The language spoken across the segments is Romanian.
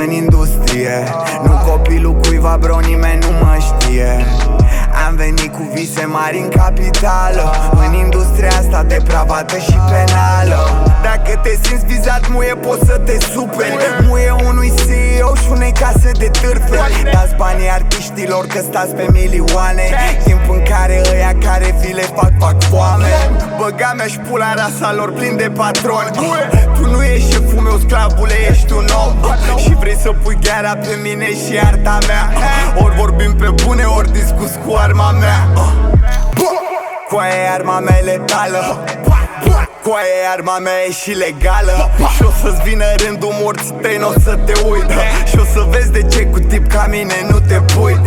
în industrie. Nu copilul cuiva, bro, nimeni nu mă știe. Am venit cu vise mari în capitală, în industria asta depravată și penală. Dacă te simți vizat, muie, poți să te superi. Muie unui CEO și unei case de târferi. Dați banii artiștilor că stați pe milioane, timp în care ăia care vi le fac foame. Băga mea și pula rasa lor plin de patroni. Tu nu ești șeful meu, sclavule, ești un om. Și vrei să pui gheara pe mine și arta mea. Ori vorbim pe bune, ori discuți cu arma mea. Coaie, arma mea e letală. Coaie, arma mea e și legală. Și o să-ți vină rândul morții tăi, n-o să te uită. Și o să vezi de ce cu tip ca mine nu te pui.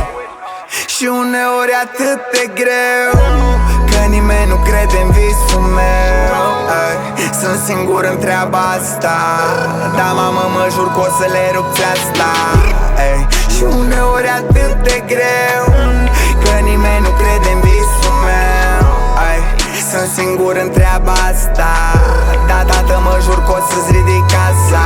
Și uneori atât de greu, că nimeni nu crede în visul meu. Sunt singur în treaba asta, dar mamă, mă jur că o să le rupți asta. Și uneori atât de greu, că nimeni nu crede în visul meu. Sunt singur în treaba asta, dar tată, mă jur că o să-ți ridic casa.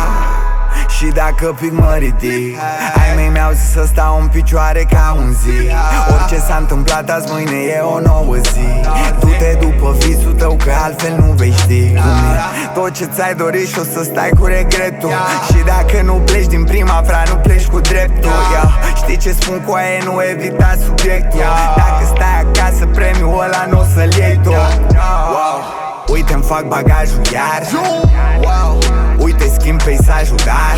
Și dacă pic mă ridic, ai mei mi-au zis să stau în picioare ca un zi. Orice s-a întâmplat azi, mâine e o nouă zi. Du-te după visul tău că altfel nu vei ști cum e. Tot ce ți-ai dorit și o să stai cu regretul. Și dacă nu pleci din prima, frate, nu pleci cu dreptul. Știi ce spun, coaie, nu evita subiectul. Dacă stai acasă, premiul ăla n-o să-l iei tu. Uite-mi fac bagajul iar. Uite, schimb peisajul, dar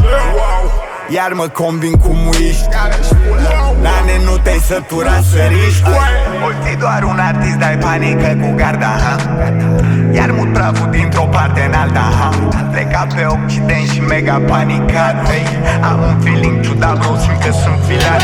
iar mă combin cu muiști. Nane, nu te-ai săturat să riști. Oi fi doar un artist, dai panică cu garda, iar mut praful dintr-o parte în alta. Pleca pe Occident și mega panicat. Am un feeling ciudat, bro, simt că sunt filat.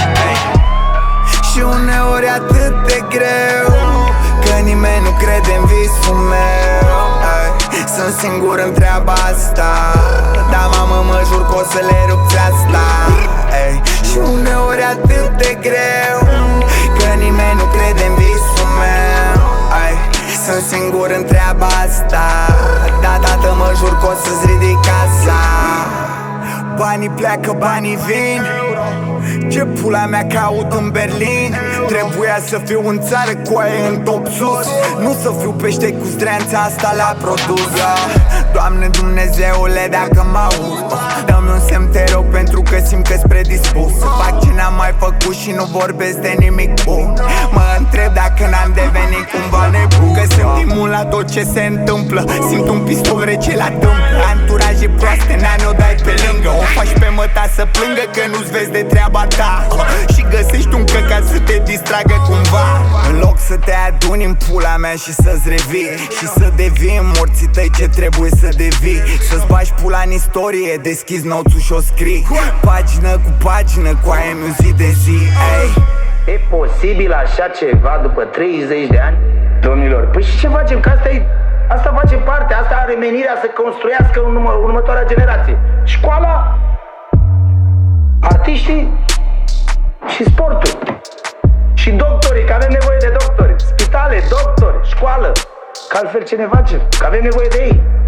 Și uneori atât de greu, că nimeni nu crede în visul meu. Sunt singur în treaba asta, dar mamă, mă jur că o să le rupți asta. Și uneori atât de greu, că nimeni nu crede în visul meu. Sunt singur în treaba asta, dar tată, mă jur că o să-ți ridic casa. Banii pleacă, banii vin. Ce pula mea caut în Berlin? Trebuia să fiu în țară, coaie, în top sus. Nu să fiu pește cu zdreanța asta la produs. Doamne Dumnezeule, dacă mă aud, dă-mi un semn, te rog, pentru că simt că-s predispus să fac ce n-am mai făcut și nu vorbesc de nimic bun. Mă întreb dacă n-am devenit cumva nebun, că sunt imun la tot ce se întâmplă. Simt un pistol rece la tâmplă. Anturaje proaste, n-ani o dai pe lângă. O faci pe măta să plângă că nu-ți vezi de treaba ta. Și găsești un căcat să te distragă cumva. În loc să te aduni în pula mea și să-ți revii, și să devii în morții tăi ce trebuie să devii. Să-ți bagi pula în istorie, deschizi noțul și o scrii pagină cu pagină, coaie-mi zi de zi. E posibil așa ceva după 30 de ani? Domnilor, păi și ce facem? Că asta face parte, asta are menirea să construiască următoarea generație. Școala, artiștii și sportul. Și doctorii, că avem nevoie de doctori. Spitale, doctori, școală. Că altfel ce ne facem? Că avem nevoie de ei.